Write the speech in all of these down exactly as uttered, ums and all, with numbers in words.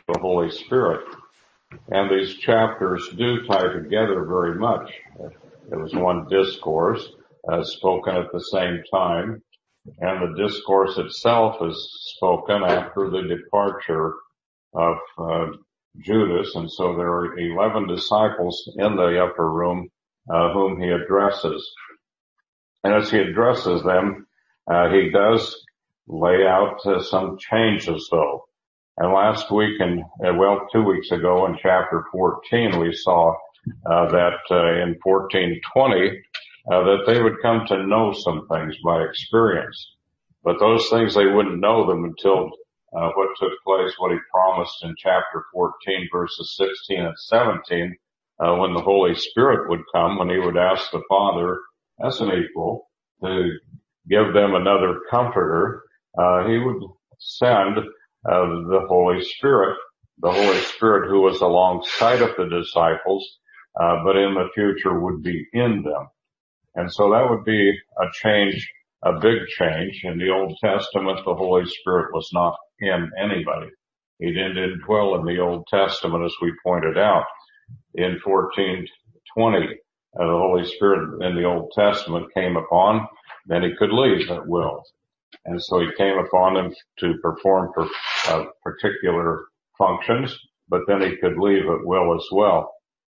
the Holy Spirit. And these chapters do tie together very much. It was one discourse uh, spoken at the same time, and the discourse itself is spoken after the departure of uh, Judas, and so there are eleven disciples in the upper room uh, whom he addresses. And as he addresses them, uh, he does lay out uh, some changes, though. And last week, and uh, well, two weeks ago in chapter fourteen, we saw uh, that uh, in fourteen twenty uh, that they would come to know some things by experience. But those things, they wouldn't know them until uh, what took place, what he promised in chapter fourteen, verses sixteen and seventeen, uh, when the Holy Spirit would come, when he would ask the Father as an equal to give them another comforter. Uh, he would send uh, the Holy Spirit, the Holy Spirit who was alongside of the disciples, uh, but in the future would be in them. And so that would be a change, a big change. In the Old Testament, the Holy Spirit was not in anybody. He didn't dwell in the Old Testament, as we pointed out. In fourteen twenty, uh, the Holy Spirit in the Old Testament came upon, then he could leave at will. And so he came upon them to perform per, uh, particular functions, but then he could leave at will as well.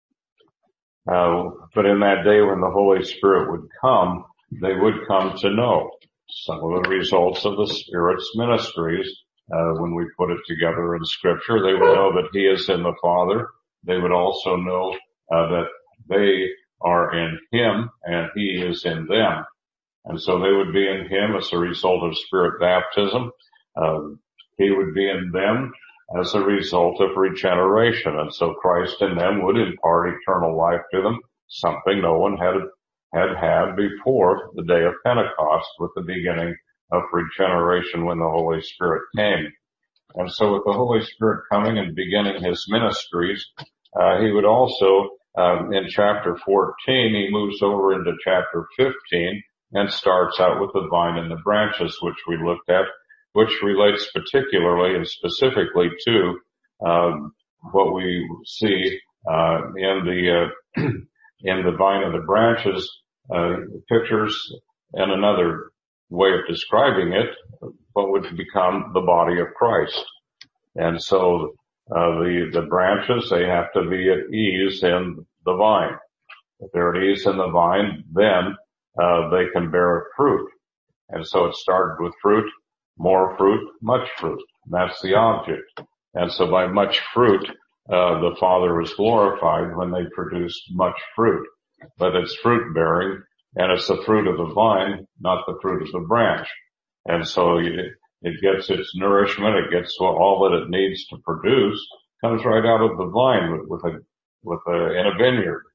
Uh, but in that day when the Holy Spirit would come, they would come to know some of the results of the Spirit's ministries. Uh, when we put it together in Scripture, they would know that he is in the Father. They would also know uh, that they are in him and he is in them. And so they would be in him as a result of Spirit baptism. Uh, he would be in them as a result of regeneration. And so Christ in them would impart eternal life to them, something no one had had had before the day of Pentecost, with the beginning of regeneration when the Holy Spirit came. And so with the Holy Spirit coming and beginning his ministries, uh, he would also, um, in chapter fourteen, he moves over into chapter fifteen and starts out with the vine and the branches, which we looked at, which relates particularly and specifically to um, what we see uh, in the uh, in the vine and the branches. Uh, pictures and another way of describing it, what would become the body of Christ. And so uh, the the branches, they have to be at ease in the vine. If they're at ease in the vine, then uh, they can bear fruit. And so it started with fruit, more fruit, much fruit. And that's the object. And so by much fruit, uh, the Father was glorified when they produced much fruit. But it's fruit bearing, and it's the fruit of the vine, not the fruit of the branch. And so it, it gets its nourishment, it gets all that it needs to produce, comes right out of the vine with, with a, with a, in a vineyard.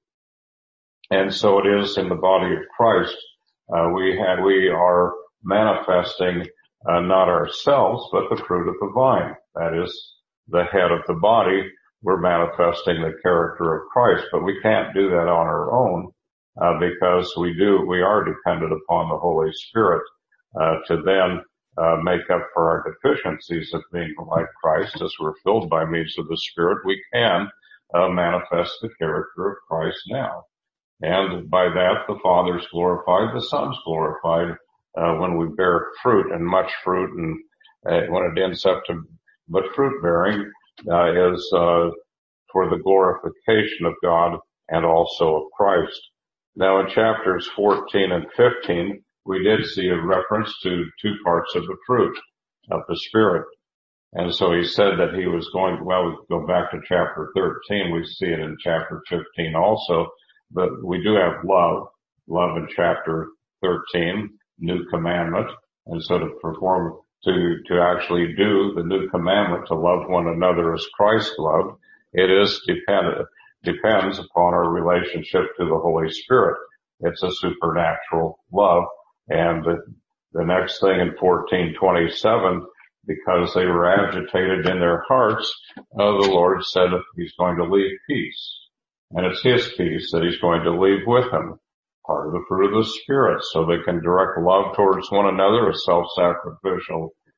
And so it is in the body of Christ. Uh, we have, we are manifesting, uh, not ourselves, but the fruit of the vine. That is the head of the body. We're manifesting the character of Christ, but we can't do that on our own, uh, because we do, we are dependent upon the Holy Spirit, uh, to then, uh, make up for our deficiencies of being like Christ. As we're filled by means of the Spirit, we can, uh, manifest the character of Christ now. And by that, the Father's glorified, the Son's glorified, uh, when we bear fruit, and much fruit, and uh, when it ends up to, but fruit bearing, Uh, is, uh, for the glorification of God and also of Christ. Now in chapters fourteen and fifteen, we did see a reference to two parts of the fruit of the Spirit. And so he said that he was going, well, we go back to chapter thirteen, we see it in chapter fifteen also, but we do have love, love in chapter thirteen, new commandment. And so to perform To, to actually do the new commandment, to love one another as Christ loved, it is dependent, depends upon our relationship to the Holy Spirit. It's a supernatural love. And the, the next thing in fourteen twenty-seven, because they were agitated in their hearts, uh, the Lord said he's going to leave peace. And it's his peace that he's going to leave with them. Part of the fruit of the Spirit, so they can direct love towards one another, a self-sacrificial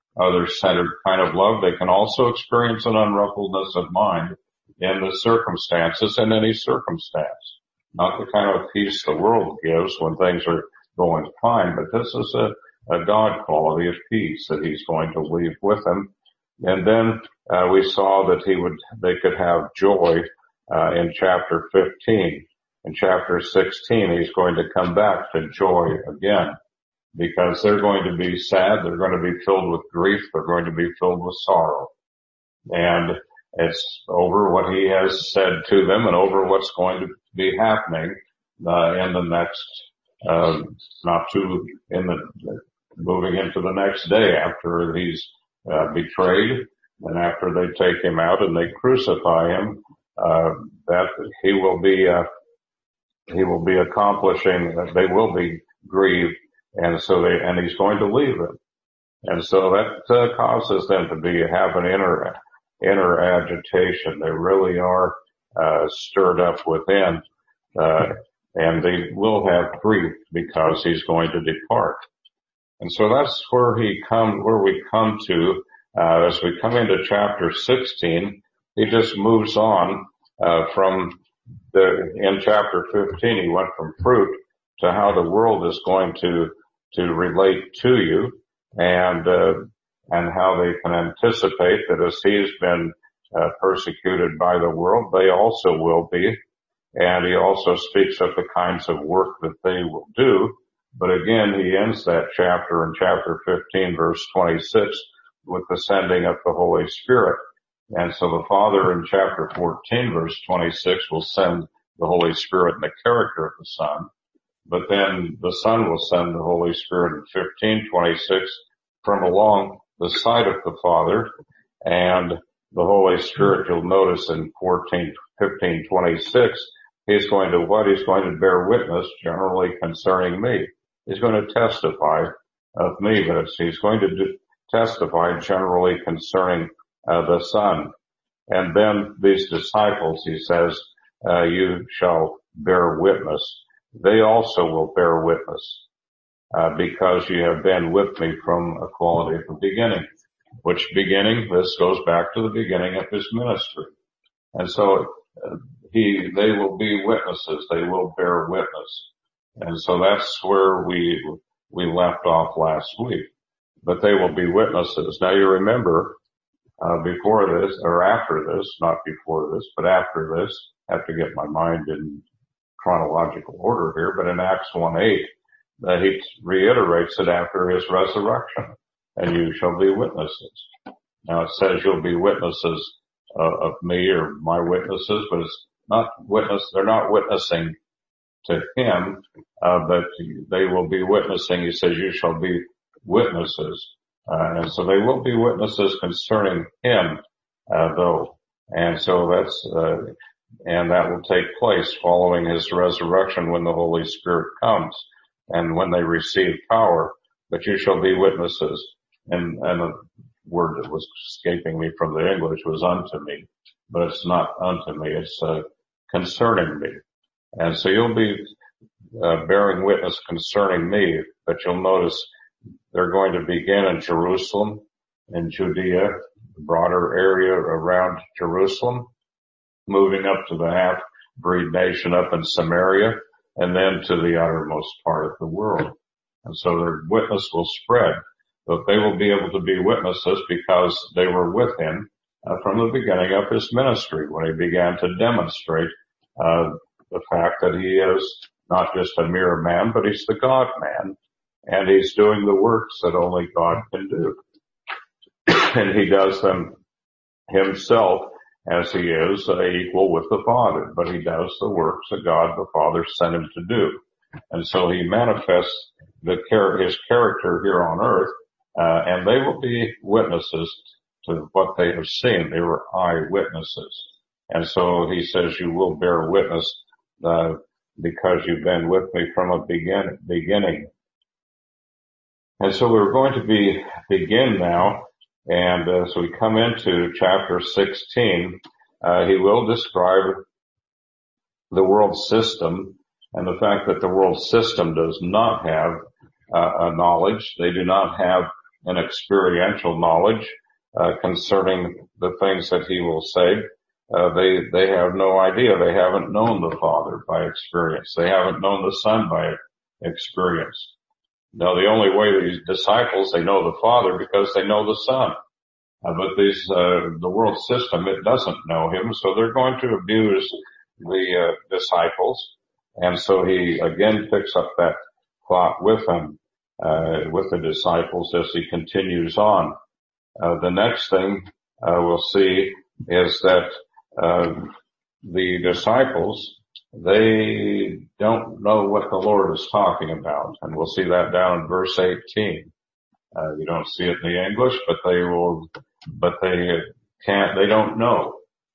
other-centered kind of love. They can also experience an unruffledness of mind in the circumstances, in any circumstance. Not the kind of peace the world gives when things are going fine, but this is a, a God quality of peace that he's going to leave with them. And then uh, we saw that he would, they could have joy uh, in chapter fifteen. In chapter sixteen, he's going to come back to joy again, because they're going to be sad, they're going to be filled with grief, they're going to be filled with sorrow. And it's over what he has said to them and over what's going to be happening uh, in the next, uh, not too, in the, moving into the next day after he's uh, betrayed and after they take him out and they crucify him, uh, that he will be, uh, he will be accomplishing, they will be grieved. And so they, and he's going to leave them. And so that uh, causes them to be, have an inner, inner agitation. They really are, uh, stirred up within, uh, and they will have grief because he's going to depart. And so that's where he come, where we come to, uh, as we come into chapter sixteen, he just moves on, uh, from the, in chapter fifteen, he went from fruit to how the world is going to, to relate to you, and, uh, and how they can anticipate that as he's been, uh, persecuted by the world, they also will be. And he also speaks of the kinds of work that they will do. But again, he ends that chapter in chapter fifteen, verse twenty-six, with the sending of the Holy Spirit. And so the Father in chapter fourteen, verse twenty-six, will send the Holy Spirit in the character of the Son. But then the Son will send the Holy Spirit in fifteen twenty-six from along the side of the Father. And the Holy Spirit, you'll notice in fourteen, fifteen twenty-six, he's going to what? He's going to bear witness generally concerning me. He's going to testify of me, but it's, he's going to do, testify generally concerning uh, the Son. And then these disciples, he says, uh, you shall bear witness. They also will bear witness, uh, because you have been with me from equality at the beginning. Which beginning? This goes back to the beginning of his ministry. And so, uh, he, they will be witnesses. They will bear witness. And so that's where we, we left off last week. But they will be witnesses. Now you remember, uh, before this, or after this, not before this, but after this, I have to get my mind in chronological order here, but in Acts one eight, that he reiterates it after his resurrection, and you shall be witnesses. Now it says you'll be witnesses uh, of me or my witnesses, but it's not witness, they're not witnessing to him, uh, but they will be witnessing. He says you shall be witnesses, uh, and so they will be witnesses concerning him, uh, though. And so that's, uh, and that will take place following his resurrection when the Holy Spirit comes and when they receive power. But you shall be witnesses. And, and the word that was escaping me from the English was unto me, but it's not unto me. It's uh, concerning me. And so you'll be uh, bearing witness concerning me, but you'll notice they're going to begin in Jerusalem, in Judea, the broader area around Jerusalem, moving up to the half-breed nation up in Samaria, and then to the uttermost part of the world. And so their witness will spread, but they will be able to be witnesses because they were with him uh, from the beginning of his ministry when he began to demonstrate uh, the fact that he is not just a mere man, but he's the God-man, and he's doing the works that only God can do. And he does them himself as he is uh, equal with the Father, but he does the works that God the Father sent him to do. And so he manifests the char- his character here on earth, uh, and they will be witnesses to what they have seen. They were eyewitnesses. And so he says you will bear witness, uh, because you've been with me from a begin- beginning. And so we're going to be, begin now. And uh, so we come into chapter sixteen. Uh, he will describe the world system and the fact that the world system does not have uh, a knowledge. They do not have an experiential knowledge uh, concerning the things that he will say. Uh, they they have no idea. They haven't known the Father by experience. They haven't known the Son by experience. Now, the only way these disciples, they know the Father because they know the Son. Uh, but these, uh, the world system, it doesn't know him, so they're going to abuse the uh, disciples. And so he again picks up that plot with them, uh, with the disciples as he continues on. Uh, the next thing uh, we'll see is that uh, the disciples, they don't know what the Lord is talking about, and we'll see that down in verse eighteen. Uh, you don't see it in the English, but they will, but they can't, they don't know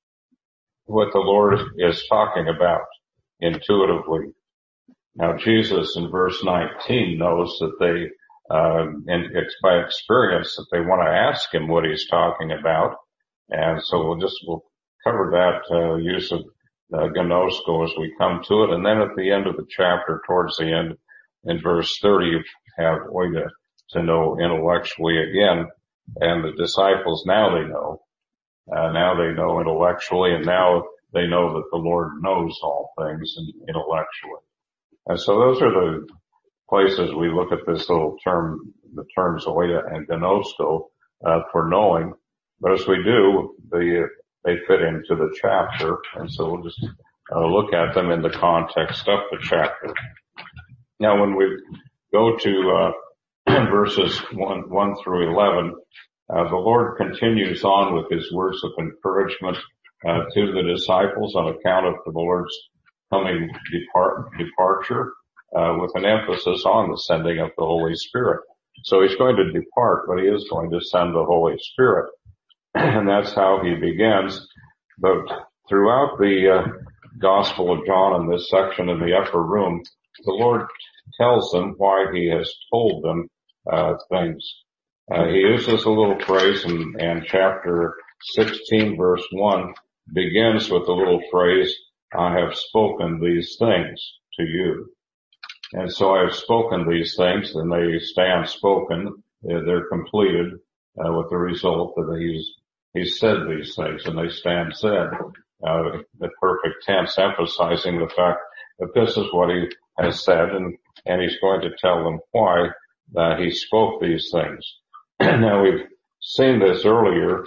what the Lord is talking about intuitively. Now, Jesus in verse nineteen knows that they, uh, in, by experience, that they want to ask him what he's talking about. And so we'll just, we'll cover that, uh, use of uh, gnosko as we come to it. And then at the end of the chapter, towards the end, in verse thirty, you have oida, to know intellectually again. And the disciples, now they know. Uh, now they know intellectually, and now they know that the Lord knows all things intellectually. And so those are the places we look at this little term, the terms oida and gnosko, uh, for knowing. But as we do, they, they fit into the chapter, and so we'll just uh, look at them in the context of the chapter. Now, when we go to uh, verses one, one through eleven, uh, the Lord continues on with his words of encouragement uh, to the disciples on account of the Lord's coming depart, departure, uh, with an emphasis on the sending of the Holy Spirit. So he's going to depart, but he is going to send the Holy Spirit. And that's how he begins. But throughout the uh, Gospel of John in this section in the upper room, the Lord tells them why he has told them uh, things. Uh, he uses a little phrase in, in chapter sixteen, verse one, begins with the little phrase, I have spoken these things to you. And so I have spoken these things, and they stand spoken. They're completed uh, with the result that he's he's said these things, and they stand said. Uh, the perfect tense, emphasizing the fact that this is what he has said, and and he's going to tell them why uh, he spoke these things. Now, we've seen this earlier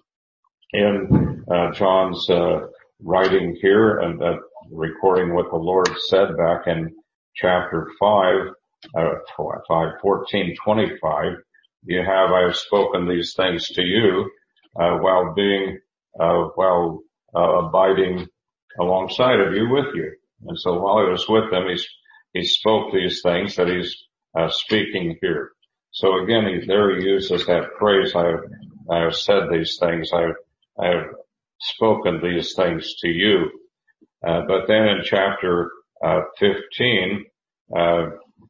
in uh, John's uh, writing here and uh, recording what the Lord said back in chapter five, uh, five, fourteen, twenty-five. You have, I have spoken these things to you, uh, while being, uh, while, uh, abiding alongside of you with you. And so while he was with them, he's, he spoke these things that he's, uh, speaking here. So again, he, there he uses that phrase, I have, I have said these things, I have, I have spoken these things to you. Uh, but then in chapter uh, fifteen, uh,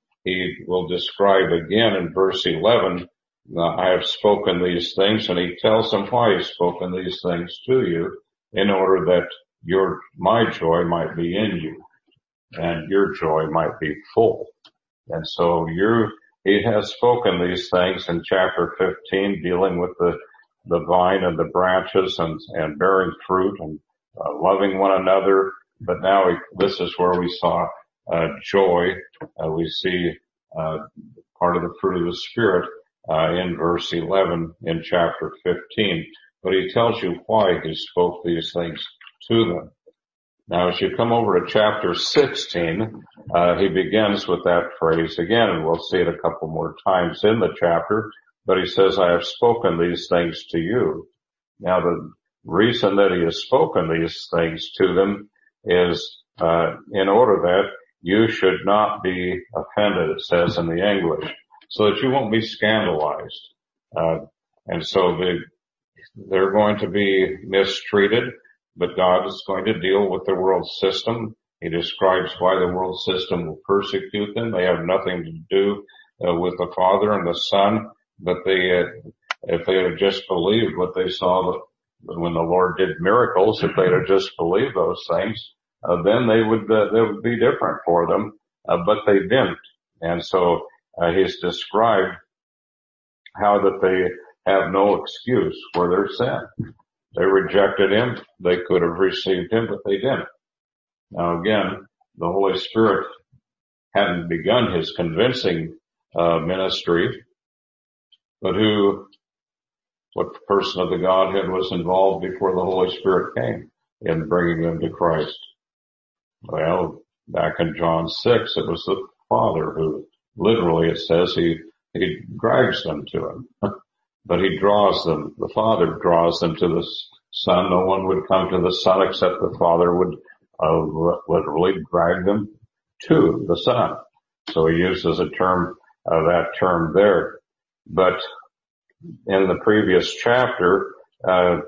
he will describe again in verse eleven, uh, I have spoken these things, and he tells them why he's spoken these things to you, in order that your, my joy might be in you, and your joy might be full. And so you're, he has spoken these things in chapter fifteen, dealing with the, the vine and the branches and, and bearing fruit and uh, loving one another. But now we, this is where we saw uh, joy. Uh, we see uh, part of the fruit of the Spirit uh, in verse eleven in chapter fifteen. But he tells you why he spoke these things to them. Now, as you come over to chapter sixteen, uh, he begins with that phrase again, and we'll see it a couple more times in the chapter. But he says, I have spoken these things to you. Now, the reason that he has spoken these things to them is uh, in order that you should not be offended, it says in the English, so that you won't be scandalized. Uh, and so the, they're going to be mistreated, but God is going to deal with the world system. He describes why the world system will persecute them. They have nothing to do uh, with the Father and the Son, but they, uh, if they had just believed what they saw when the Lord did miracles, if they'd have just believed those things, uh, then they would, uh, they would be different for them, uh, but they didn't. And so, uh, he's described how that they have no excuse for their sin. They rejected him. They could have received him, but they didn't. Now again, the Holy Spirit hadn't begun his convincing uh, ministry, but who, what person of the Godhead was involved before the Holy Spirit came in bringing them to Christ? Well, back in John six, it was the Father who, literally it says, he, he drags them to him. But he draws them, the Father draws them to the Son. No one would come to the Son except the Father would uh, literally drag them to the Son. So he uses a term, uh, that term there. But in the previous chapter, uh,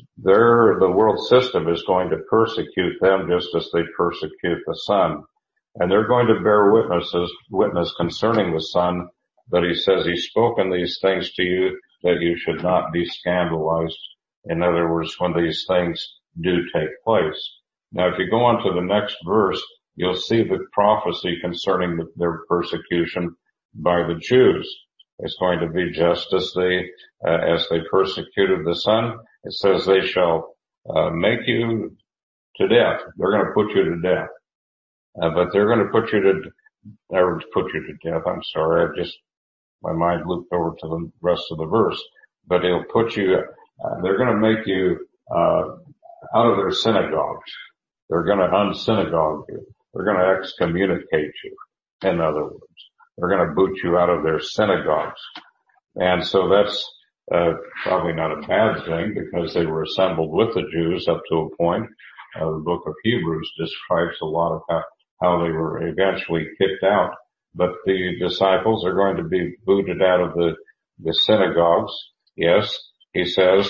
there, the world system is going to persecute them just as they persecute the Son. And they're going to bear witnesses, witness concerning the Son, but he says he's spoken these things to you that you should not be scandalized. In other words, when these things do take place. Now, if you go on to the next verse, you'll see the prophecy concerning the, their persecution by the Jews. It's going to be just as they, uh, as they persecuted the Son. It says they shall, uh, make you to death. They're going to put you to death. Uh, but they're going to put you to, or put you to death. I'm sorry. I just, my mind looped over to the rest of the verse. But it'll put you, uh, they're going to make you, uh, out of their synagogues. They're going to unsynagogue you. They're going to excommunicate you. In other words, they're going to boot you out of their synagogues. And so that's, uh, probably not a bad thing because they were assembled with the Jews up to a point. Uh, the book of Hebrews describes a lot of how, how they were eventually kicked out. But the disciples are going to be booted out of the, the synagogues. Yes, he says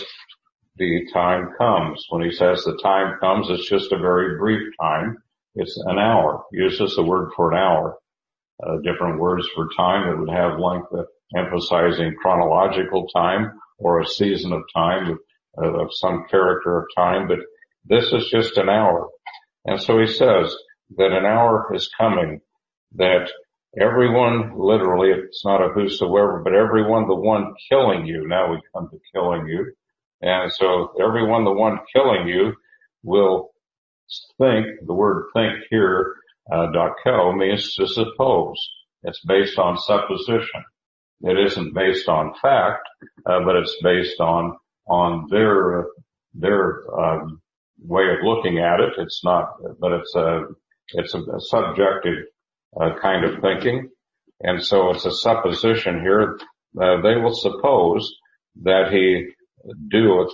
the time comes. When he says the time comes, it's just a very brief time. It's an hour. He uses the word for an hour. Uh, different words for time that would have length, uh, emphasizing chronological time or a season of time, uh, of some character of time. But this is just an hour. And so he says that an hour is coming that everyone, literally, it's not a whosoever, but everyone, the one killing you. Now we come to killing you. And so everyone, the one killing you will think, the word think here, uh, dokel means to suppose. It's based on supposition. It isn't based on fact, uh, but it's based on, on their, their, um, way of looking at it. It's not, but it's a, it's a, a subjective, uh, kind of thinking. And so it's a supposition here. Uh, they will suppose that he doeth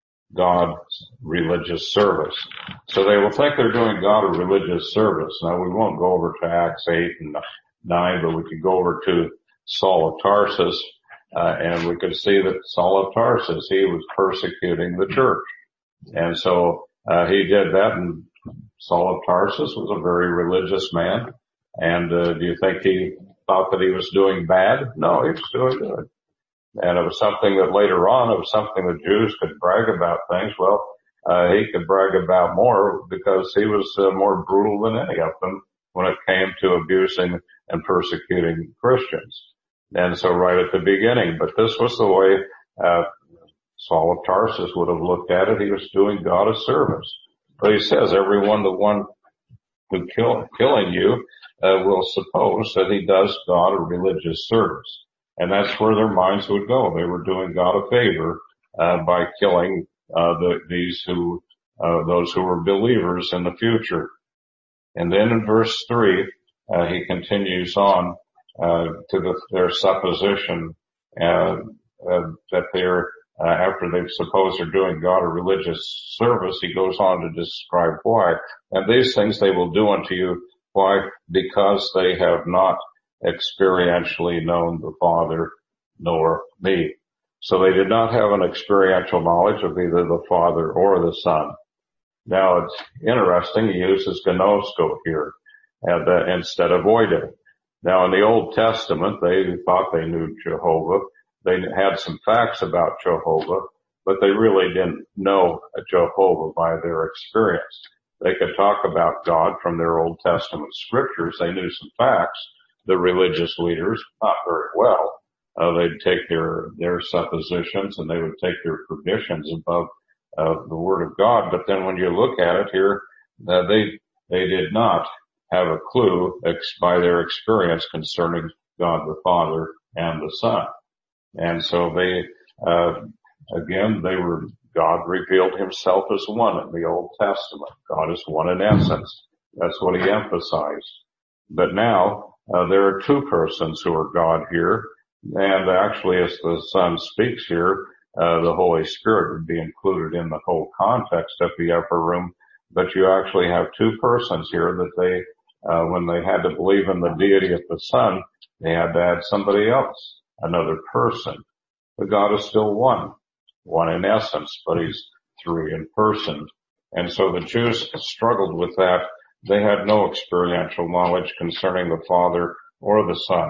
God's religious service. So they will think they're doing God a religious service. Now we won't go over to Acts eight and nine, but we could go over to Saul of Tarsus, uh, and we could see that Saul of Tarsus, he was persecuting the church. And so, uh, he did that, and Saul of Tarsus was a very religious man. And, uh, do you think he thought that he was doing bad? No, he was doing good. And it was something that later on, it was something the Jews could brag about things. Well, uh, he could brag about more because he was uh, more brutal than any of them when it came to abusing and persecuting Christians. And so right at the beginning, but this was the way, uh, Saul of Tarsus would have looked at it. He was doing God a service. But he says, everyone, the one who kill, killing you, uh, will suppose that he does God a religious service. And that's where their minds would go. They were doing God a favor, uh, by killing, uh, the, these who, uh, those who were believers in the future. And then in verse three, uh, he continues on, uh, to the, their supposition, uh, uh, that they're, uh, after they suppose they're doing God a religious service, he goes on to describe why. And these things they will do unto you. Why? Because they have not experientially known the Father nor me. So they did not have an experiential knowledge of either the Father or the Son. Now it's interesting, he uses gnosko here and, uh, instead of oide. Now in the Old Testament, they thought they knew Jehovah. They had some facts about Jehovah, but they really didn't know Jehovah by their experience. They could talk about God from their Old Testament scriptures. They knew some facts, the religious leaders, not very well, uh, they'd take their, their suppositions and they would take their traditions above, uh, the Word of God. But then when you look at it here, uh, they, they did not have a clue ex- by their experience concerning God the Father and the Son. And so they, uh, again, they were, God revealed himself as one in the Old Testament. God is one in essence. That's what he emphasized. But now, uh, there are two persons who are God here. And actually, as the Son speaks here, uh, the Holy Spirit would be included in the whole context of the upper room. But you actually have two persons here that they, uh, when they had to believe in the deity of the Son, they had to add somebody else, another person. But God is still one, one in essence, but he's three in person. And so the Jews struggled with that. They had no experiential knowledge concerning the Father or the Son.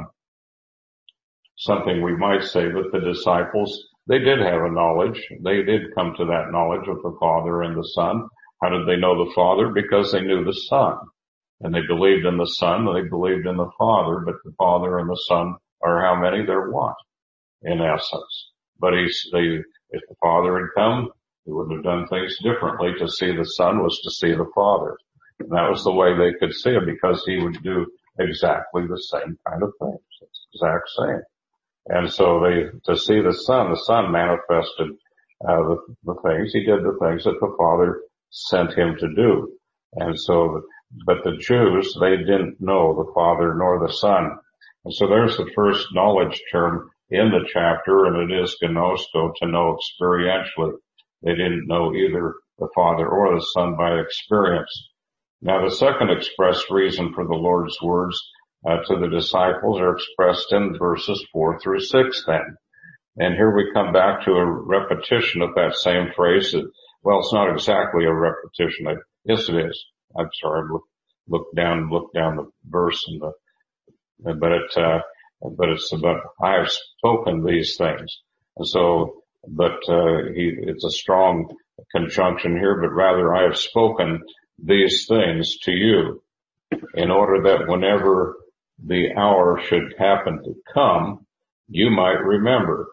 Something we might say that the disciples, they did have a knowledge. They did come to that knowledge of the Father and the Son. How did they know the Father? Because they knew the Son. And they believed in the Son, and they believed in the Father, but the Father and the Son are how many? They're one, in essence. But he's, they, if the Father had come, he would have done things differently. To see the Son was to see the Father. And that was the way they could see him, because he would do exactly the same kind of things. It's the exact same. And so they, to see the Son, the Son manifested, uh, the, the things, he did the things that the Father sent him to do. And so, but the Jews, they didn't know the Father nor the Son. And so there's the first knowledge term in the chapter, and it is gnosko, to know experientially. They didn't know either the Father or the Son by experience. Now the second express reason for the Lord's words uh, to the disciples are expressed in verses four through six then. And here we come back to a repetition of that same phrase. That, well, it's not exactly a repetition. I, yes, it is. I'm sorry. Look, look down, look down the verse and the, but it, uh, but it's about, I have spoken these things. And so, but, uh, he, it's a strong conjunction here, but rather I have spoken these things to you in order that whenever the hour should happen to come, you might remember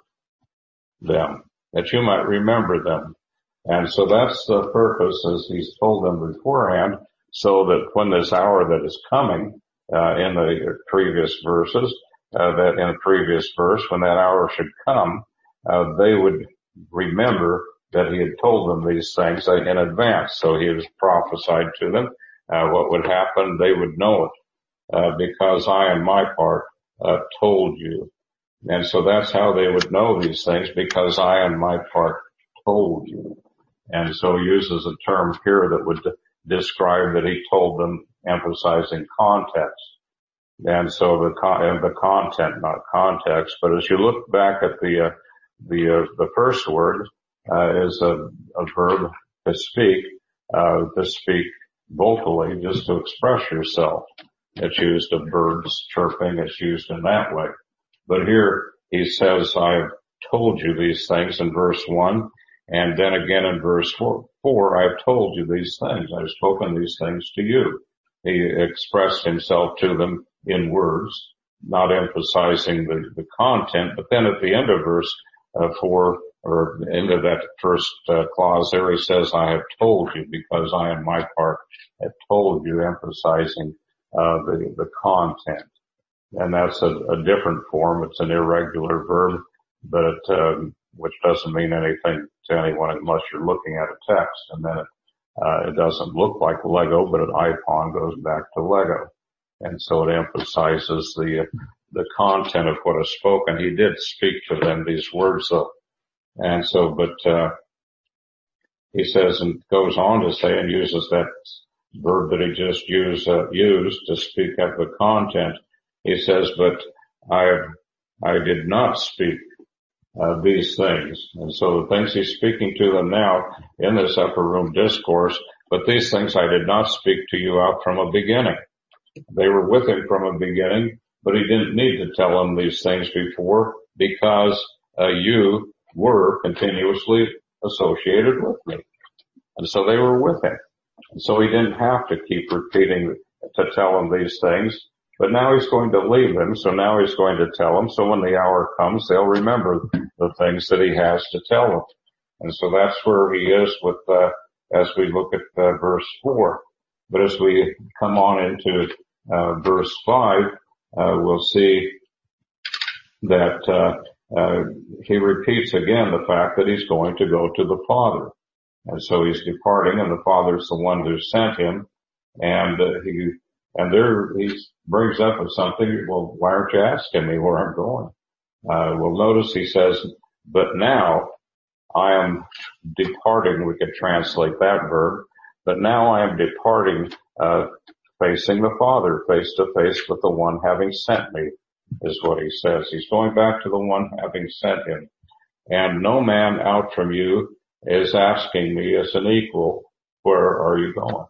them, that you might remember them. And so that's the purpose, as he's told them beforehand, so that when this hour that is coming, uh, in the previous verses, uh, that in the previous verse, when that hour should come, uh, they would remember that he had told them these things in advance. So he has prophesied to them, uh, what would happen. They would know it, uh, because I, on my part, uh, told you. And so that's how they would know these things, because I, on my part, told you. And so he uses a term here that would describe that he told them, emphasizing context. And so the con- the content, not context. But as you look back at the uh, the uh, the first word uh, is a, a verb to speak, uh, to speak vocally, just to express yourself. It's used of birds chirping. It's used in that way. But here he says, "I've told you these things" in verse one. And then again in verse four, four, I've told you these things. I've spoken these things to you. He expressed himself to them in words, not emphasizing the, the content. But then at the end of verse uh, four, or end of that first uh, clause there, he says, I have told you, because I, on my part, have told you, emphasizing uh, the, the content. And that's a, a different form. It's an irregular verb, but it, um, which doesn't mean anything to anyone unless you're looking at a text. And then it, uh, it doesn't look like Lego, but an icon goes back to Lego. And so it emphasizes the, the content of what is spoken. He did speak to them these words though. And so, but, uh, he says and goes on to say and uses that verb that he just used, uh, used to speak of the content. He says, but I, I did not speak Uh, these things. And so the things he's speaking to them now in this upper room discourse, but these things I did not speak to you out from a beginning. They were with him from a beginning, but he didn't need to tell them these things before, because uh, you were continuously associated with me. And so they were with him. And so he didn't have to keep repeating to tell them these things. But now he's going to leave them, so now he's going to tell them. So when the hour comes, they'll remember the things that he has to tell them. And so that's where he is with, uh, as we look at uh, verse four. But as we come on into uh, verse five, uh, we'll see that uh, uh, he repeats again the fact that he's going to go to the Father. And so he's departing, and the Father's the one who sent him. And uh, he and there he brings up with something. Well, why aren't you asking me where I'm going? Uh, well, notice he says, "But now I am departing." We could translate that verb. But now I am departing, uh, facing the Father, face to face with the one having sent me, is what he says. He's going back to the one having sent him. And no man out from you is asking me as an equal, where are you going?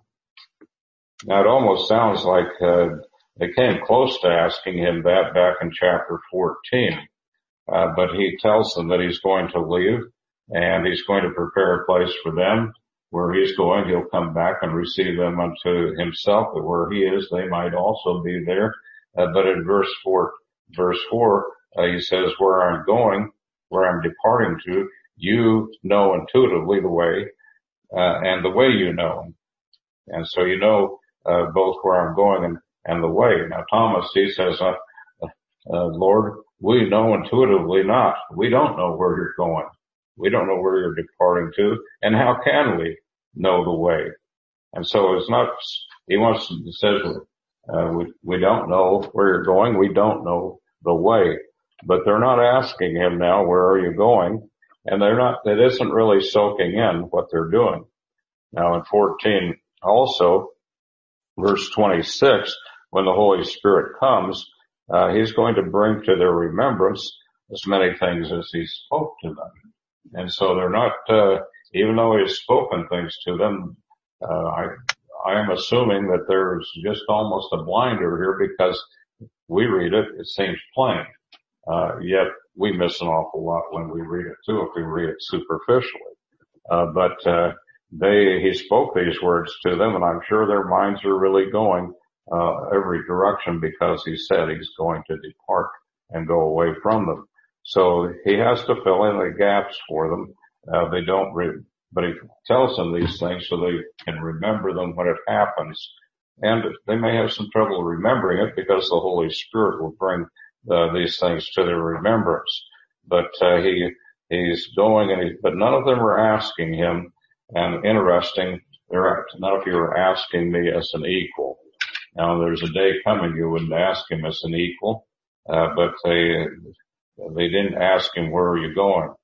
Now it almost sounds like, uh, they came close to asking him that back in chapter fourteen. Uh, but he tells them that he's going to leave and he's going to prepare a place for them. Where he's going, he'll come back and receive them unto himself, but where he is, they might also be there. Uh, but in verse four, verse four, uh, he says, where I'm going, where I'm departing to, you know intuitively the way, uh, and the way you know. And so you know, uh, both where I'm going and, and the way. Now Thomas, he says, uh, uh, Lord, we know intuitively not. We don't know where you're going. We don't know where you're departing to, and how can we know the way? And so it's not, he wants to, says, uh, we, we don't know where you're going. We don't know the way, but they're not asking him now, where are you going? And they're not, it isn't really soaking in what they're doing. Now in fourteen, also, verse twenty-six, when the Holy Spirit comes, uh, he's going to bring to their remembrance as many things as he spoke to them. And so they're not, uh, even though he's spoken things to them, uh, I, I am assuming that there's just almost a blinder here because we read it, it seems plain. Uh, yet we miss an awful lot when we read it too, if we read it superficially. Uh, but, uh, they, he spoke these words to them, and I'm sure their minds are really going, uh, every direction because he said he's going to depart and go away from them. So he has to fill in the gaps for them. Uh, they don't read, but he tells them these things so they can remember them when it happens. And they may have some trouble remembering it because the Holy Spirit will bring uh, these things to their remembrance. But uh, he he's going, and he, but none of them are asking him. And interesting, they're none of you are asking me as an equal. Now there's a day coming you wouldn't ask him as an equal, uh, but they. They didn't ask him, where are you going?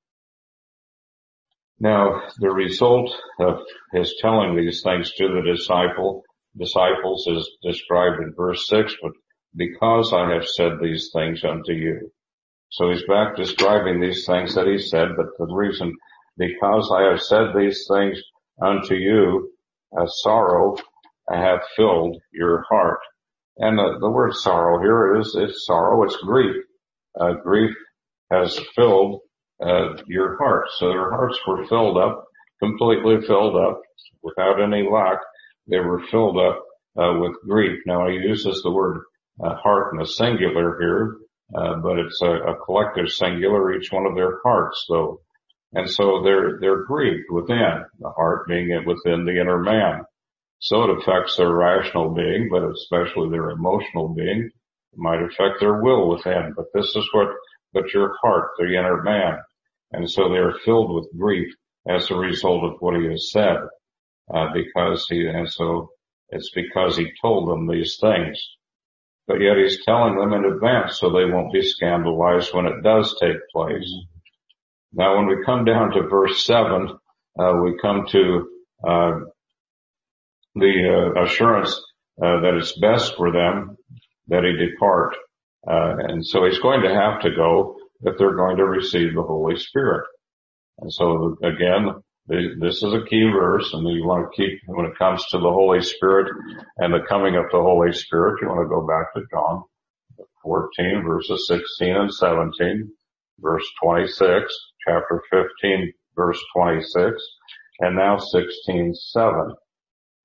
Now, the result of his telling these things to the disciple, disciples is described in verse six, but because I have said these things unto you. So he's back describing these things that he said, but the reason, because I have said these things unto you, a sorrow hath filled your heart. And the, the word sorrow here is, it's sorrow, it's grief. Uh, grief has filled uh, your heart. So their hearts were filled up, completely filled up, without any lack. They were filled up uh, with grief. Now he uses the word uh, heart in a singular here, uh, but it's a, a collective singular, each one of their hearts, though. And so they're they're grieved within, the heart being within the inner man. So it affects their rational being, but especially their emotional being. It might affect their will within, but this is what, but your heart, the inner man. And so they are filled with grief as a result of what he has said, uh, because he, and so it's because he told them these things. But yet he's telling them in advance so they won't be scandalized when it does take place. Now when we come down to verse seven, uh, we come to, uh, the uh, assurance, uh, that it's best for them that he depart. Uh, and so he's going to have to go if they're going to receive the Holy Spirit. And so again, this is a key verse, and you want to keep, when it comes to the Holy Spirit and the coming of the Holy Spirit, you want to go back to John fourteen, verses sixteen and seventeen, verse twenty-six, chapter fifteen, verse twenty-six, and now sixteen seven.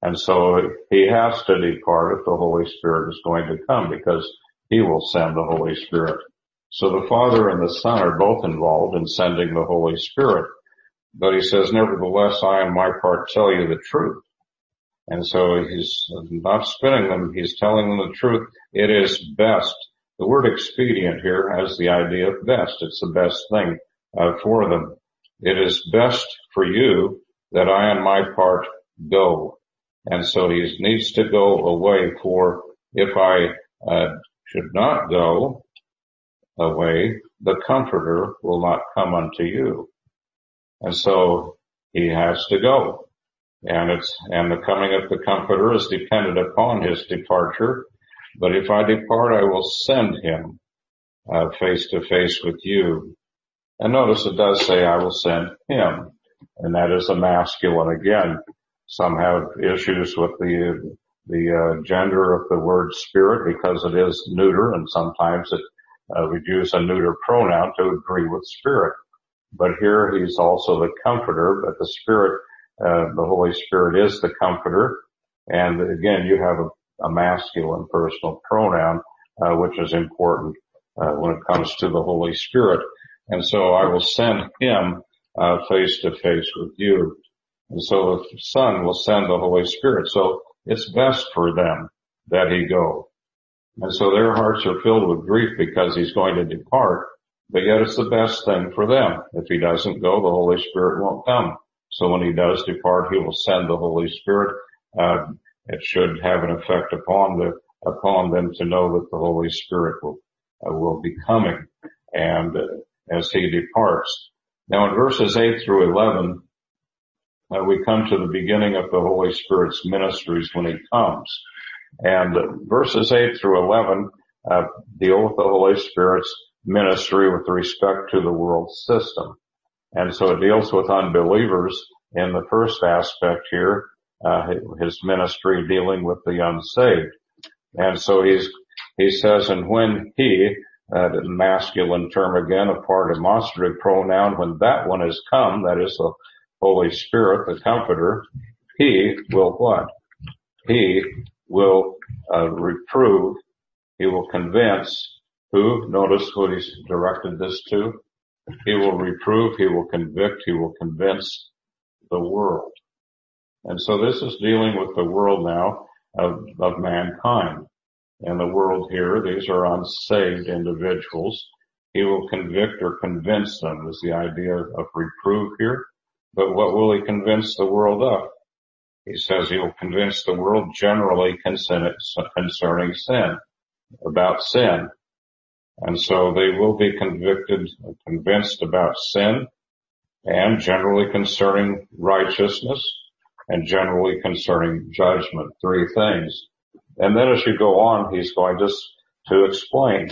And so he has to depart if the Holy Spirit is going to come, because he will send the Holy Spirit. So the Father and the Son are both involved in sending the Holy Spirit. But he says, nevertheless, I on my part tell you the truth. And so he's not spinning them, he's telling them the truth. It is best. The word expedient here has the idea of best. It's the best thing uh, for them. It is best for you that I on my part go. And so he needs to go away, for if I uh, should not go away, the Comforter will not come unto you. And so he has to go. And it's, and the coming of the Comforter is dependent upon his departure. But if I depart, I will send him, uh, face to face with you. And notice it does say I will send him. And that is a masculine again. Some have issues with the, the, uh, gender of the word spirit because it is neuter, and sometimes it, uh, we use a neuter pronoun to agree with spirit. But here he's also the Comforter, but the Spirit, uh, the Holy Spirit is the Comforter. And again, you have a, a masculine personal pronoun, uh, which is important, uh, when it comes to the Holy Spirit. And so I will send him, uh, face to face with you. And so the Son will send the Holy Spirit. So it's best for them that he go. And so their hearts are filled with grief because he's going to depart. But yet it's the best thing for them. If he doesn't go, the Holy Spirit won't come. So when he does depart, he will send the Holy Spirit. Uh, it should have an effect upon the, upon them to know that the Holy Spirit will, uh, will be coming. And uh, as he departs. Now in verses eight through eleven, uh, we come to the beginning of the Holy Spirit's ministries when he comes. And uh, verses eight through eleven, uh, deal with the Holy Spirit's ministry with respect to the world system. And so it deals with unbelievers in the first aspect here, uh, his ministry dealing with the unsaved. And so he's, he says, and when he, uh, the masculine term again, a part demonstrative pronoun, when that one has come, that is the Holy Spirit, the Comforter, he will what? He will, uh, reprove, he will convince. Who? Notice what he's directed this to. He will reprove, he will convict, he will convince the world. And so this is dealing with the world now of, of mankind. And the world here, these are unsaved individuals. He will convict or convince them is the idea of reprove here. But what will he convince the world of? He says he will convince the world generally concerning sin, about sin. And so they will be convicted, convinced about sin, and generally concerning righteousness, and generally concerning judgment. Three things. And then as you go on, he's going to, to explain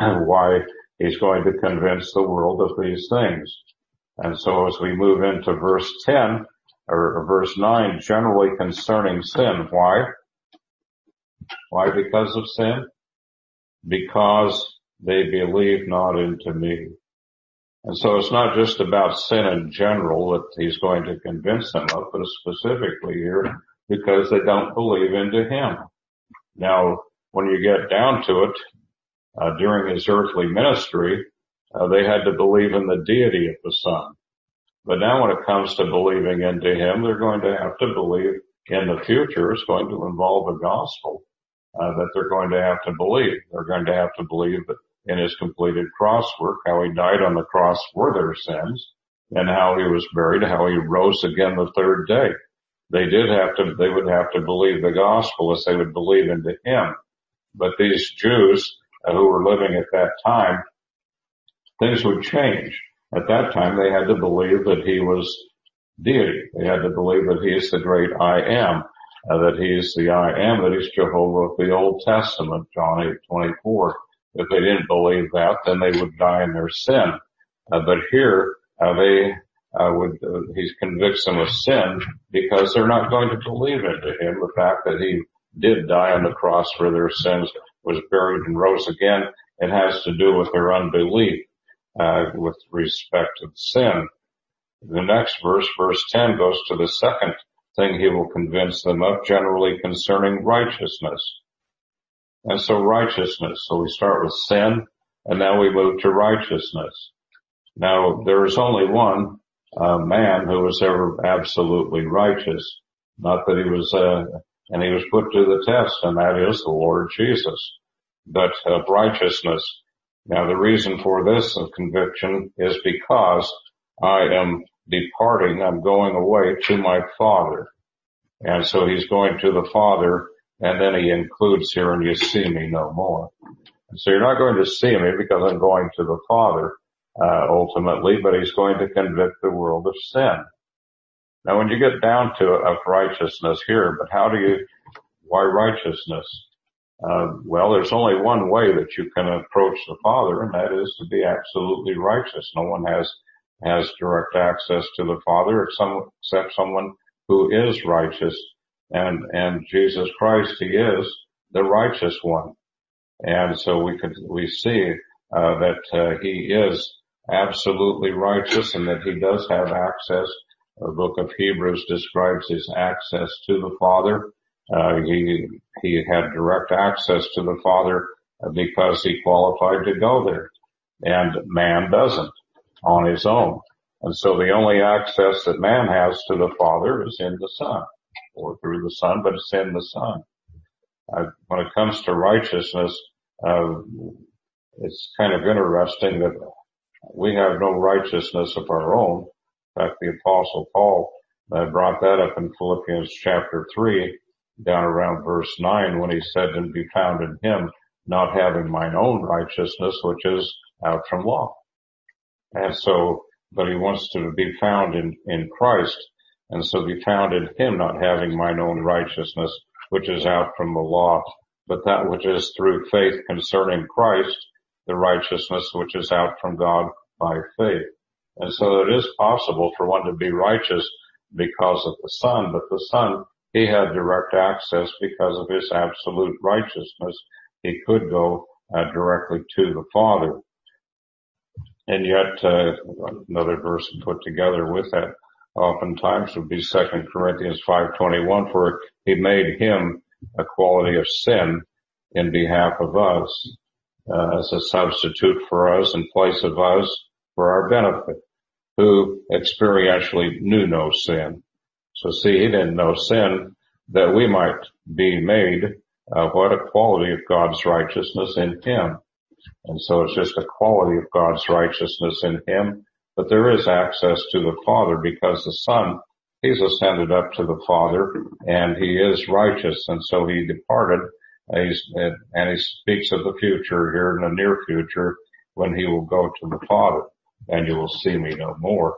why he's going to convince the world of these things. And so as we move into verse ten, or verse nine, generally concerning sin. Why? Why because of sin? Because they believe not into me. And so it's not just about sin in general that he's going to convince them of, but specifically here because they don't believe into him. Now, when you get down to it, uh, during his earthly ministry, uh, they had to believe in the deity of the Son. But now when it comes to believing into him, they're going to have to believe in the future. It's going to involve the gospel, uh, that they're going to have to believe. They're going to have to believe that in his completed cross work, how he died on the cross for their sins, and how he was buried, how he rose again the third day. They did have to, they would have to believe the gospel as they would believe into him. But these Jews uh, who were living at that time, things would change. At that time, they had to believe that he was deity. They had to believe that he is the great I am, uh, that he is the I am, that he's Jehovah of the Old Testament, John eight twenty-four. If they didn't believe that, then they would die in their sin. Uh, but here, uh, they uh, would, uh, he convicts them of sin because they're not going to believe into him. The fact that he did die on the cross for their sins, was buried and rose again, it has to do with their unbelief, uh, with respect to sin. The next verse, verse ten, goes to the second thing he will convince them of, generally concerning righteousness. And so righteousness. So we start with sin, and now we move to righteousness. Now, there is only one uh, man who was ever absolutely righteous. Not that he was, uh, and he was put to the test, and that is the Lord Jesus. But of righteousness. Now, the reason for this conviction is because I am departing, I'm going away to my Father. And so he's going to the Father, and then he includes here, and you see me no more. And so you're not going to see me because I'm going to the Father, uh, ultimately, but he's going to convict the world of sin. Now when you get down to it, of righteousness here, but how do you, why righteousness? Uh, well, there's only one way that you can approach the Father, and that is to be absolutely righteous. No one has, has direct access to the Father except, except someone who is righteous. And, and Jesus Christ, he is the righteous one. And so we could, we see, uh, that, uh, he is absolutely righteous and that he does have access. The book of Hebrews describes his access to the Father. Uh, he, he had direct access to the Father because he qualified to go there. And man doesn't on his own. And so the only access that man has to the Father is in the Son, or through the Son, but it's in the Son. Uh, when it comes to righteousness, uh, it's kind of interesting that we have no righteousness of our own. In fact, the Apostle Paul uh, brought that up in Philippians chapter three, down around verse nine, when he said, and be found in him, not having mine own righteousness, which is out from law. And so, but he wants to be found in, in Christ, and so be found in him, not having mine own righteousness, which is out from the law, but that which is through faith concerning Christ, the righteousness which is out from God by faith. And so it is possible for one to be righteous because of the Son, but the Son, he had direct access because of his absolute righteousness. He could go uh, directly to the Father. And yet, uh, another verse put together with that oftentimes would be Second Corinthians five twenty-one, for he made him a quality of sin in behalf of us, uh, as a substitute for us, in place of us, for our benefit, who experientially knew no sin. So see, he didn't know sin that we might be made uh, what a quality of God's righteousness in him. And so it's just a quality of God's righteousness in him. But there is access to the Father because the Son, he's ascended up to the Father and he is righteous. And so he departed, and, he's, and he speaks of the future here in the near future when he will go to the Father, and you will see me no more.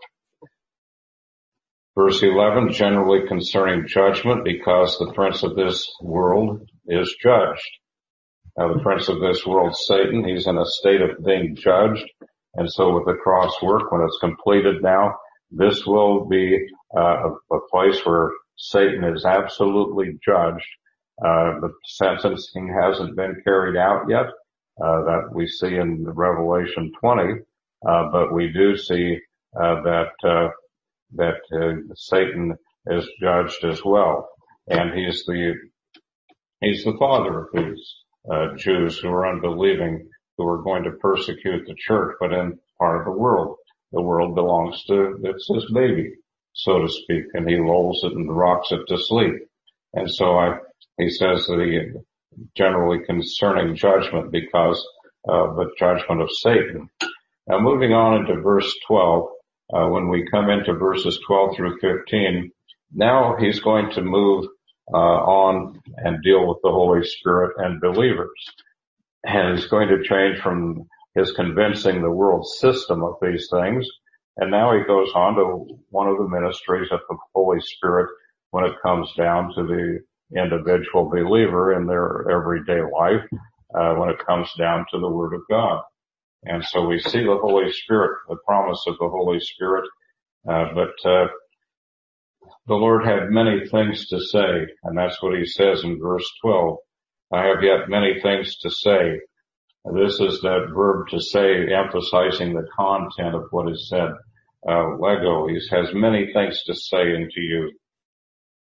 Verse eleven, generally concerning judgment, because the prince of this world is judged. Now the prince of this world, Satan, he's in a state of being judged. And so with the cross work, when it's completed now, this will be uh, a, a place where Satan is absolutely judged. Uh, the sentencing hasn't been carried out yet, uh, that we see in Revelation twenty. Uh, but we do see, uh, that, uh, that, uh, Satan is judged as well. And he's the, he's the father of these, uh, Jews who are unbelieving, who are going to persecute the church, but in part of the world. The world belongs to, it's his baby, so to speak, and he lulls it and rocks it to sleep. And so I, he says that he, generally concerning judgment because of the judgment of Satan. Now moving on into verse twelve, uh, when we come into verses twelve through fifteen, now he's going to move, uh, on and deal with the Holy Spirit and believers. And he's going to change from his convincing the world system of these things. And now he goes on to one of the ministries of the Holy Spirit when it comes down to the individual believer in their everyday life, uh, when it comes down to the Word of God. And so we see the Holy Spirit, the promise of the Holy Spirit, uh, but, uh, the Lord had many things to say, and that's what he says in verse twelve. I have yet many things to say. This is that verb to say, emphasizing the content of what is said. Uh, lego, he has many things to say unto you.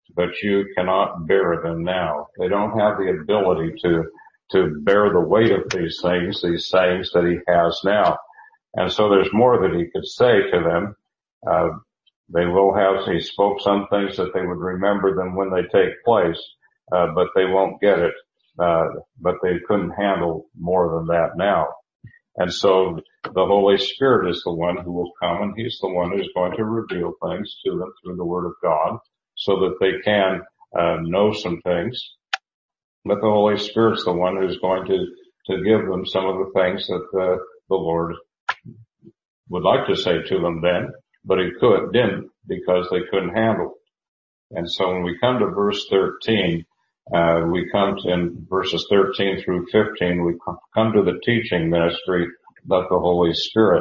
but you cannot bear them now. They don't have the ability to, to bear the weight of these things, these sayings that he has now. And so there's more that he could say to them. Uh, they will have, he spoke some things that they would remember them when they take place, uh, but they won't get it. Uh, but they couldn't handle more than that now. And so the Holy Spirit is the one who will come, and he's the one who's going to reveal things to them through the Word of God so that they can uh, know some things. But the Holy Spirit's the one who's going to, to give them some of the things that uh, the Lord would like to say to them then, but he could, didn't, because they couldn't handle it. And so when we come to verse thirteen, Uh, we come to, in verses thirteen through fifteen, we come to the teaching ministry of the Holy Spirit.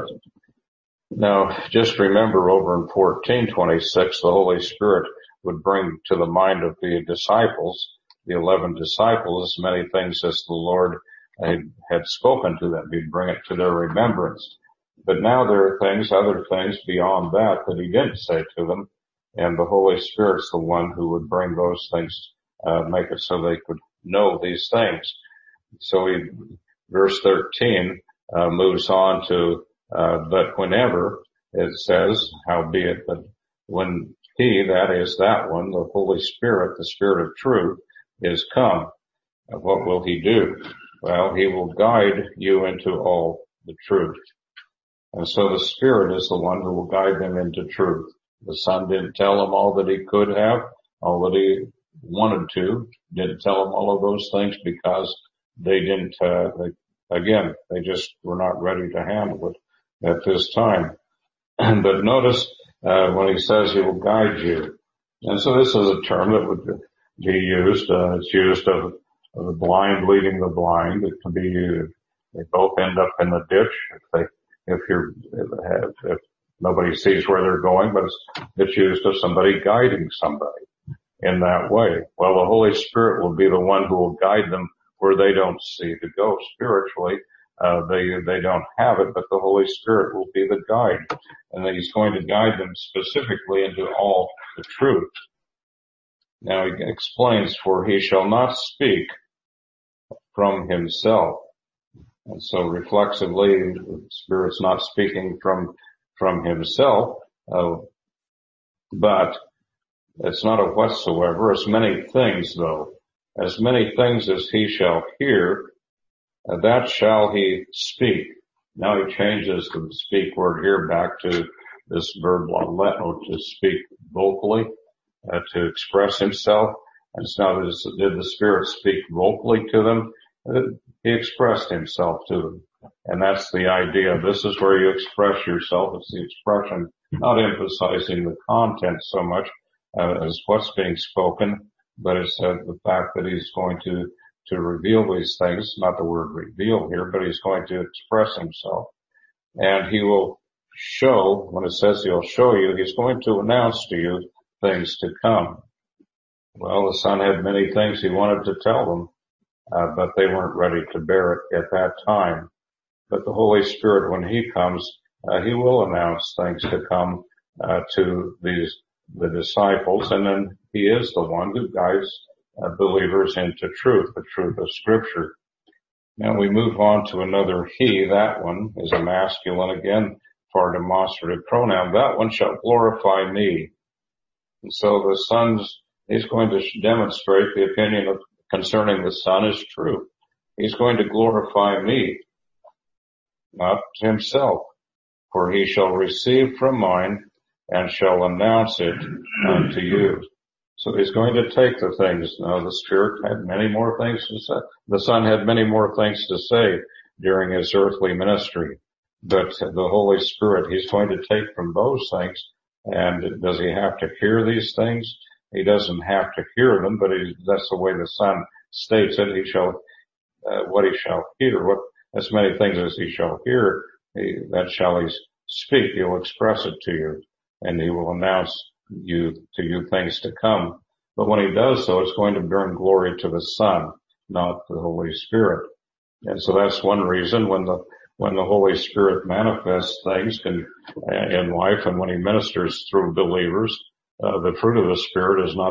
Now, just remember over in fourteen twenty-six, the Holy Spirit would bring to the mind of the disciples, the eleven disciples, as many things as the Lord had, had spoken to them. He'd bring it to their remembrance. But now there are things, other things beyond that that he didn't say to them, and the Holy Spirit's the one who would bring those things Uh, make it so they could know these things. So he, verse thirteen, uh, moves on to, uh, but whenever it says, howbeit, but when he, that is that one, the Holy Spirit, the Spirit of truth, is come, what will he do? Well, he will guide you into all the truth. And so the Spirit is the one who will guide them into truth. The Son didn't tell them all that he could have, all that he wanted to, didn't tell them all of those things because they didn't, uh, they, again, they just were not ready to handle it at this time. But notice, uh, when he says he will guide you. And so this is a term that would be used, uh, it's used of, of the blind leading the blind. It can be, uh, they both end up in the ditch if they, if you're, if, if nobody sees where they're going, but it's, it's used of somebody guiding somebody in that way. Well, the Holy Spirit will be the one who will guide them where they don't see to go spiritually. Uh, they, they don't have it, but the Holy Spirit will be the guide. And then he's going to guide them specifically into all the truth. Now he explains, for he shall not speak from himself. And so reflexively, the Spirit's not speaking from, from himself, uh, but it's not a whatsoever, as many things though, as many things as he shall hear, that shall he speak. Now he changes the speak word here back to this verb laleo, to speak vocally, uh, to express himself. And so now did the Spirit speak vocally to them? He expressed himself to them. And that's the idea. This is where you express yourself. It's the expression, not emphasizing the content so much Uh, as what's being spoken, but it's uh, the fact that he's going to, to reveal these things, not the word reveal here, but he's going to express himself. And he will show, when it says he'll show you, he's going to announce to you things to come. Well, the Son had many things he wanted to tell them, uh, but they weren't ready to bear it at that time. But the Holy Spirit, when he comes, uh, he will announce things to come, uh, to these the disciples, and then he is the one who guides uh, believers into truth, the truth of Scripture. Now we move on to another he. That one is a masculine, again, for demonstrative pronoun. That one shall glorify me. And so the Son's, he's going to demonstrate the opinion of concerning the Son is true. He's going to glorify me, not himself, for he shall receive from mine and shall announce it unto you. So he's going to take the things. Now the Spirit had many more things to say. The Son had many more things to say during his earthly ministry. But the Holy Spirit, he's going to take from those things. And does he have to hear these things? He doesn't have to hear them, but he, that's the way the Son states it. He shall, uh, what he shall hear, what, as many things as he shall hear, he, that shall he speak. He'll express it to you. And he will announce you to you things to come. But when he does so, it's going to bring glory to the Son, not the Holy Spirit. And so that's one reason when the when the Holy Spirit manifests things in, in life, and when he ministers through believers, uh, the fruit of the Spirit is not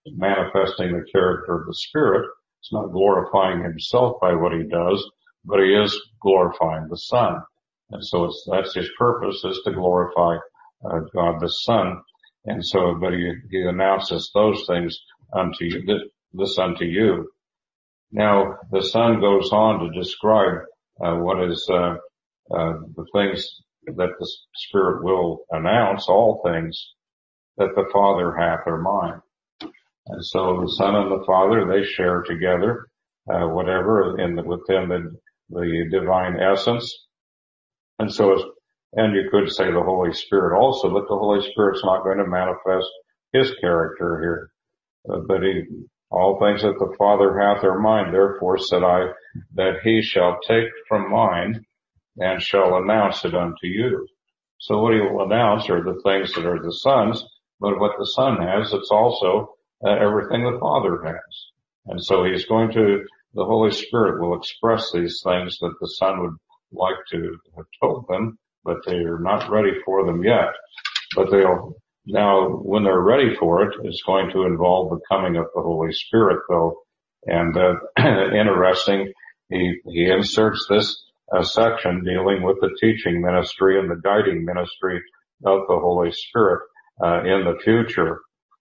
manifesting the character of the Spirit. It's not glorifying himself by what he does, but he is glorifying the Son. And so it's, that's his purpose, is to glorify uh, God the Son. And so, but he, he announces those things unto you, this, this unto you. Now, the Son goes on to describe uh, what is uh, uh, the things that the Spirit will announce, all things that the Father hath or mind. And so the Son and the Father, they share together uh, whatever in the, within the, the divine essence. And so, it's, and you could say the Holy Spirit also, but the Holy Spirit's not going to manifest his character here. Uh, but he, all things that the Father hath are mine, therefore said I, that he shall take from mine and shall announce it unto you. So what he will announce are the things that are the Son's, but what the Son has, it's also uh, everything the Father has. And so he's going to, the Holy Spirit will express these things that the Son would like to have told them, but they're not ready for them yet. But they'll, now when they're ready for it, it's going to involve the coming of the Holy Spirit though. And, uh, interesting, he, he inserts this uh, section dealing with the teaching ministry and the guiding ministry of the Holy Spirit, uh, in the future.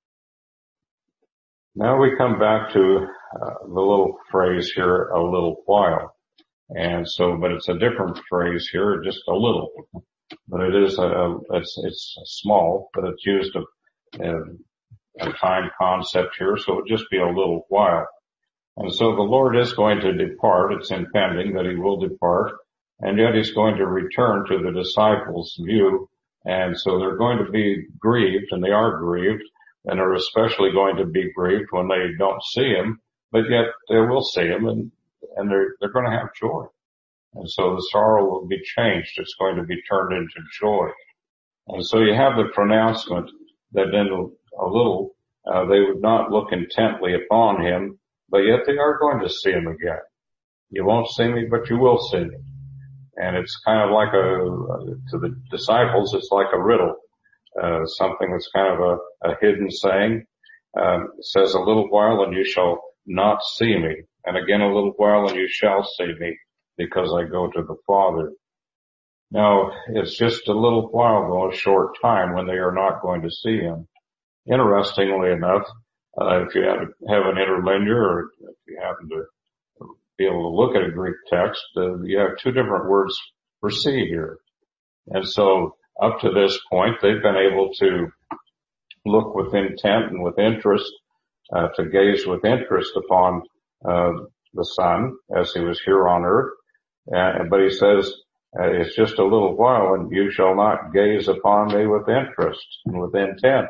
Now we come back to uh, the little phrase here, a little while. And so, but it's a different phrase here, just a little. But it is a, it's, it's small, but it's used a, a, a time concept here, so it'll just be a little while. And so the Lord is going to depart. It's impending that he will depart, and yet he's going to return to the disciples' view. And so they're going to be grieved, and they are grieved, and are especially going to be grieved when they don't see him, but yet they will see him, and, and they're, they're going to have joy. And so the sorrow will be changed. It's going to be turned into joy. And so you have the pronouncement that in a little, uh, they would not look intently upon him, but yet they are going to see him again. You won't see me, but you will see me. And it's kind of like a, to the disciples, it's like a riddle, uh, something that's kind of a, a hidden saying. Um, it says, a little while and you shall not see me. And again, a little while and you shall see me, because I go to the Father. Now, it's just a little while, though, a short time when they are not going to see him. Interestingly enough, uh, if you have, have an interlinear, or if you happen to be able to look at a Greek text, uh, you have two different words for see here. And so up to this point, they've been able to look with intent and with interest, uh, to gaze with interest upon uh, the Son as he was here on earth. Uh, but he says, uh, it's just a little while and you shall not gaze upon me with interest and with intent.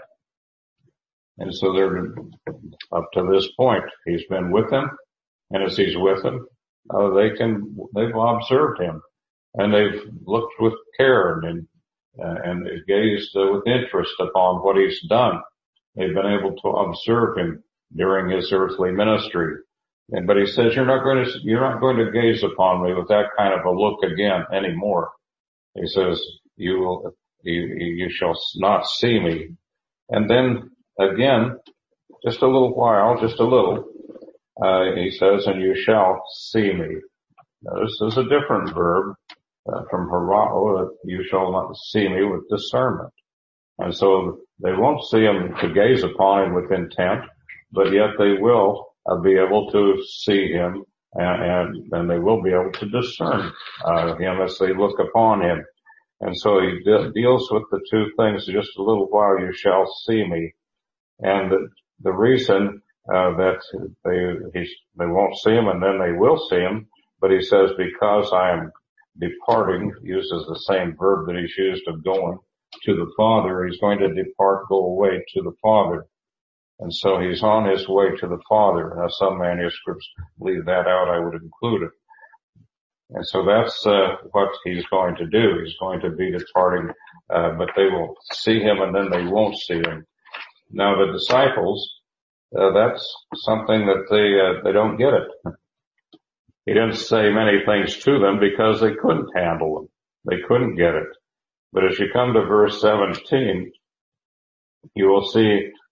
And so they're up to this point. He's been with them, and as he's with them, uh, they can, they've observed him, and they've looked with care and, uh, and they've gazed uh, with interest upon what he's done. They've been able to observe him during his earthly ministry. And, but he says, you're not going to, you're not going to gaze upon me with that kind of a look again anymore. He says, you will, you, you shall not see me. And then again, just a little while, just a little, uh, he says, and you shall see me. Now, this is a different verb, uh, from herao, that you shall not see me with discernment. And so they won't see him to gaze upon him with intent, but yet they will Uh, be able to see him, and, and, and they will be able to discern uh, him as they look upon him. And so he de- deals with the two things. Just a little while you shall see me, and the, the reason uh, that they he, they won't see him and then they will see him, but he says, because I am departing, uses the same verb that he's used of going to the Father. He's going to depart, go away to the Father. And so he's on his way to the Father. Now, some manuscripts leave that out. I would include it. And so that's uh, what he's going to do. He's going to be departing, uh, but they will see him and then they won't see him. Now, the disciples, uh, that's something that they uh, they don't get it. He didn't say many things to them because they couldn't handle them. They couldn't get it. But as you come to verse seventeen, you will see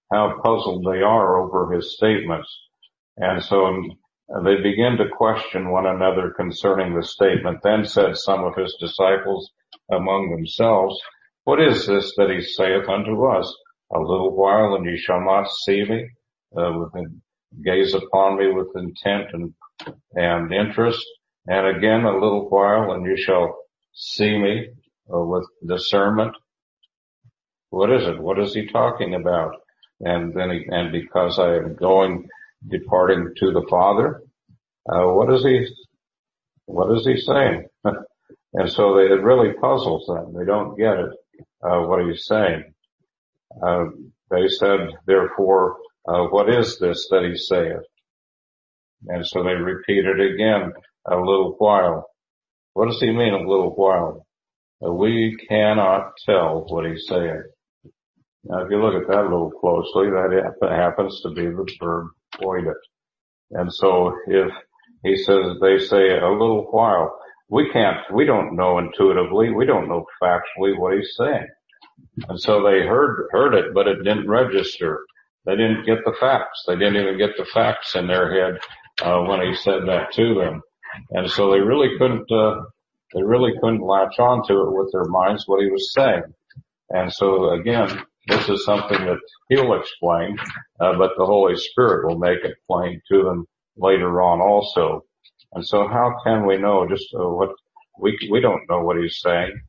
how puzzled they are over his statements. And so they begin to question one another concerning the statement. Then said some of his disciples among themselves, what is this that he saith unto us? A little while and ye shall not see me, uh, with gaze upon me with intent and, and interest. And again, a little while and you shall see me uh, with discernment. What is it? What is he talking about? And then he, and because I am going, departing to the Father, uh, what is he, what is he saying? And so they, it really puzzles them. They don't get it, uh, what he's saying. Uh, they said, therefore, uh, what is this that he saith? And so they repeat it again, a little while. What does he mean, a little while? Uh, we cannot tell what he's saying. Now, if you look at that a little closely, that happens to be the verb voided. And so if he says, they say a little while, we can't, we don't know intuitively, we don't know factually what he's saying. And so they heard, heard it, but it didn't register. They didn't get the facts. They didn't even get the facts in their head, uh, when he said that to them. And so they really couldn't, uh, they really couldn't latch onto it with their minds what he was saying. And so again, this is something that he'll explain, uh, but the Holy Spirit will make it plain to them later on also. And so how can we know just uh, what, we, we don't know what he's saying.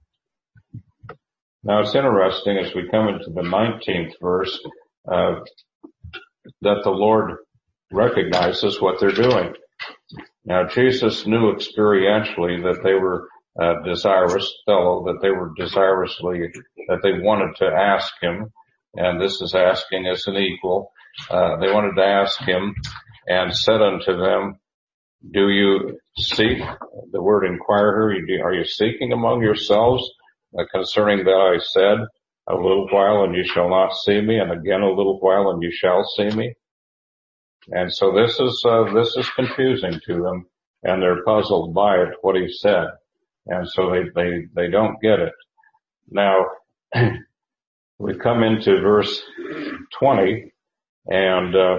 Now it's interesting as we come into the nineteenth verse, uh, that the Lord recognizes what they're doing. Now Jesus knew experientially that they were uh, desirous fellow, that they were desirously, that they wanted to ask him, and this is asking as an equal. Uh, they wanted to ask him and said unto them, do you seek, the word inquire here, are you seeking among yourselves uh, concerning that I said, a little while and you shall not see me, and again a little while and you shall see me? And so this is, uh, this is confusing to them, and they're puzzled by it, what he said. And so they, they, they don't get it. Now, we come into verse twenty, and, uh,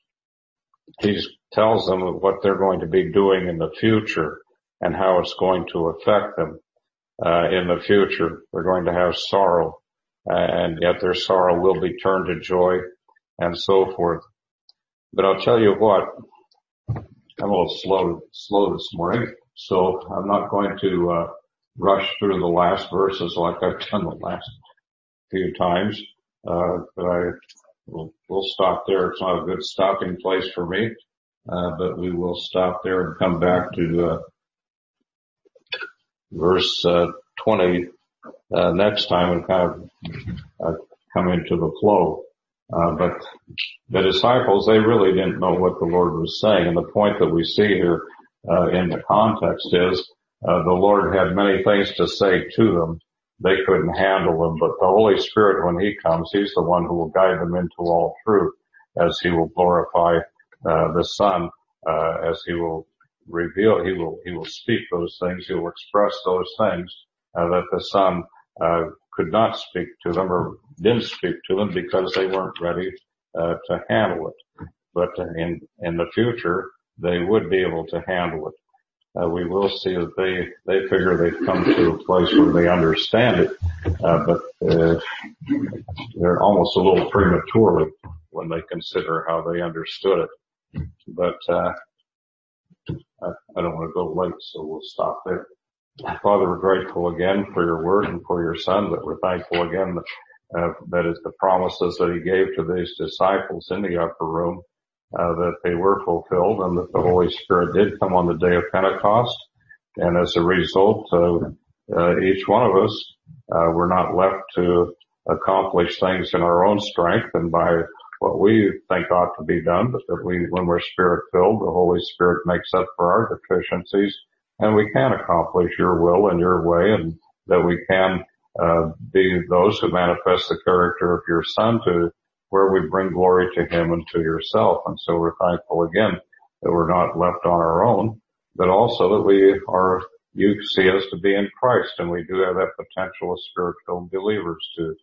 he tells them what they're going to be doing in the future and how it's going to affect them, uh, in the future. They're going to have sorrow, uh, and yet their sorrow will be turned to joy and so forth. But I'll tell you what, I'm a little slow, slow this morning, so I'm not going to, uh, rush through the last verses like I've done the last few times, uh, but I will, we'll stop there. It's not a good stopping place for me, uh, but we will stop there and come back to, uh, verse, uh, twenty, uh, next time and kind of, uh, come into the flow. Uh, but the disciples, they really didn't know what the Lord was saying. And the point that we see here, uh, in the context is, uh, the Lord had many things to say to them. They couldn't handle them, but the Holy Spirit, when he comes, he's the one who will guide them into all truth, as he will glorify, uh, the Son, uh, as he will reveal, he will, he will speak those things, he will express those things, uh, that the Son, uh, could not speak to them or didn't speak to them because they weren't ready, uh, to handle it. But in, in the future, they would be able to handle it. Uh, we will see that they, they figure they've come to a place where they understand it, uh, but, uh, they're almost a little prematurely when they consider how they understood it. But, uh, I, I don't want to go late, so we'll stop there. Father, we're grateful again for your word and for your Son, but we're thankful again that, uh, that is the promises that he gave to these disciples in the upper room, uh, that they were fulfilled and that the Holy Spirit did come on the day of Pentecost. And as a result, uh, uh, each one of us, uh, we're not left to accomplish things in our own strength and by what we think ought to be done, but that we, when we're Spirit filled, the Holy Spirit makes up for our deficiencies. And we can accomplish your will and your way, and that we can uh be those who manifest the character of your Son to where we bring glory to him and to yourself. And so we're thankful again that we're not left on our own, but also that we are, you see us to be in Christ, and we do have that potential as Spirit-filled believers to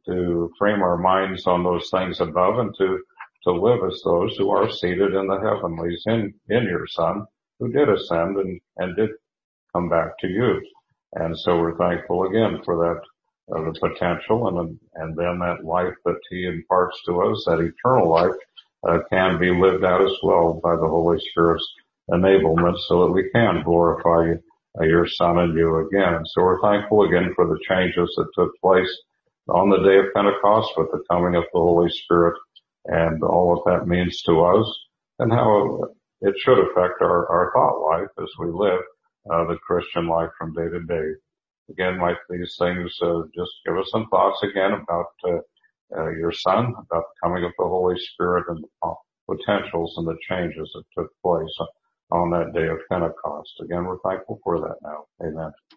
to frame our minds on those things above and to, to live as those who are seated in the heavenlies in, in your Son, who did ascend and, and did come back to you. And so we're thankful again for that, uh, the potential and, and then that life that he imparts to us, that eternal life, uh, can be lived out as well by the Holy Spirit's enablement so that we can glorify uh, your Son and you again. And so we're thankful again for the changes that took place on the day of Pentecost with the coming of the Holy Spirit and all that that means to us and how it should affect our, our thought life as we live uh, the Christian life from day to day. Again, might these things uh, just give us some thoughts again about uh, uh, your Son, about the coming of the Holy Spirit and the potentials and the changes that took place on that day of Pentecost. Again, we're thankful for that now. Amen.